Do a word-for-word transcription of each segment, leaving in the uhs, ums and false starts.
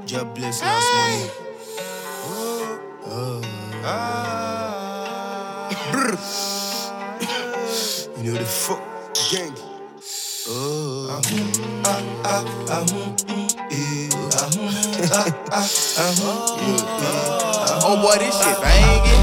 God bless last money. Oh. Brr. You know the fuck gang. Oh. Ah ah ah Oh boy, this shit banging.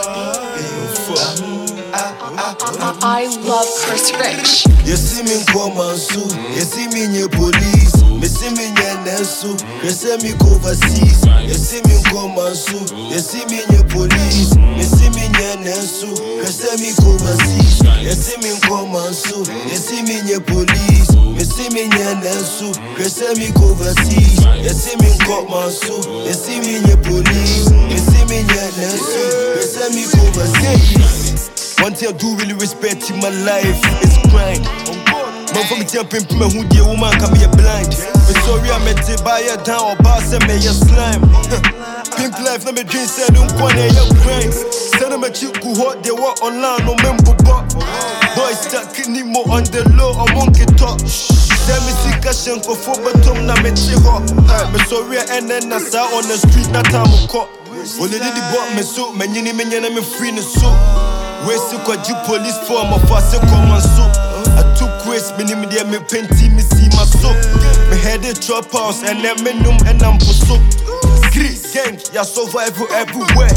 I love Chris Rich. You see me come and sue. You see me in your police. Me see me in your nesu. You see me go overseas. You see me come and sue. You see me in your police. Me see me in your nesu. You see me go overseas. You see me come and sue. You see me in your police. Me see me in your nesu. You see me go overseas. You see me come and sue. You see me in your police. Me see me in your nesu. You see me go overseas. One thing I do really respect in my life is grind. Man for me jumping to me who the woman can be a blind. Me sorry I met it buy it down or boss and me a slime. Pimp life na me dream said don't go on your grind. Send them a chick who hot they work online no member but boys stuck in more on the low or monkey talk. Tell me see cash and go for bottom na me chick hot. Me sorry I end then I saw on the street na time I caught. Only did the bought me so me nyini me nyana me free no so. Where's the you police for my fast come and so I took waste, me name there me painty, me see my soap. Me head a trap house and let me num and I'm for soap. Grit gang, ya survive everywhere.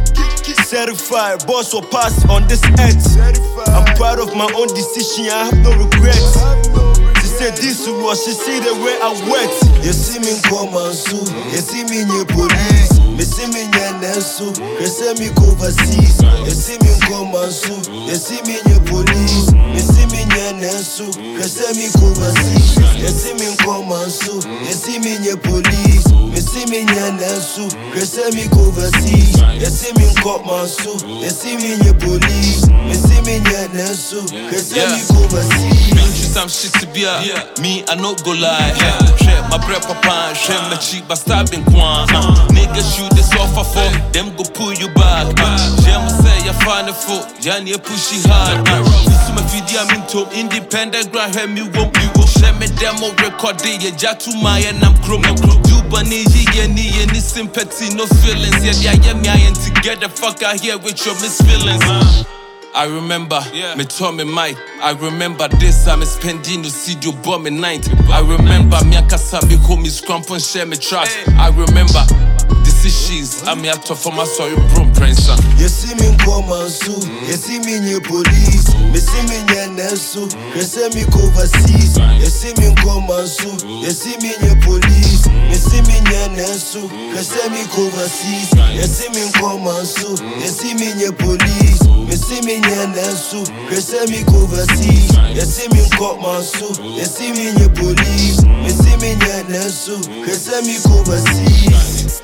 Certified, boss or pass on this edge. I'm proud of my own decision, I have no regrets. She said this was, she see the way I went. You see me come and sue, you see me in your police. Me see me in your nesu, you see me go overseas. You see me come and sue, you see me in your police. Me see me in your nesu, you see me go overseas. You see me come and sue, you see me in your police. Me see me in your nesu, you see me go overseas. You see me come and sue, you see me in your police. Me see me in your nesu, you see me go overseas. Been through some shit to be a me, I no go lie. Share my bread, papa, share my cheek, but stabbing kwan. Niggas shoot this offer for them, go pull you back. Share my say, you find a foot, Yanni push it hard. This is my video, I'm into independent, grind, hear me, won't you go. Share me demo record, yeah, Jatu my and I'm chrome. Do bunny, yeah, any, any sympathy, no feelings. Yeah, yeah, yeah, me, and together, fuck out here with your misfeelings. I remember, yeah. Me told me Mike. I remember this, I'm spending to see you bomb at night. I remember me akasabi call me scrump and share me trust. Hey. I remember decisions, I'm here to for my sorry bro prince. You see me come and sue, you see me in your police. Me see me in your nesu, you see me go overseas. You see me come and sue, you see me in your police. Me see me in your nesu, you see me go overseas. You see me come and sue, you see me in your police. Me see me in your nesu, you see me go overseas. You see me come and sue, you see me in your police. Me see me in your nesu, you see me go overseas.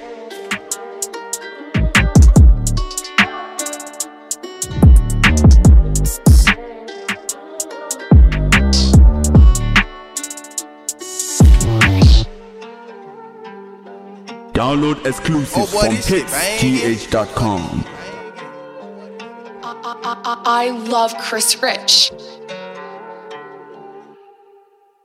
Download exclusives Oh boy, from this shit hits g h dot com. I, I, I love Chris Rich.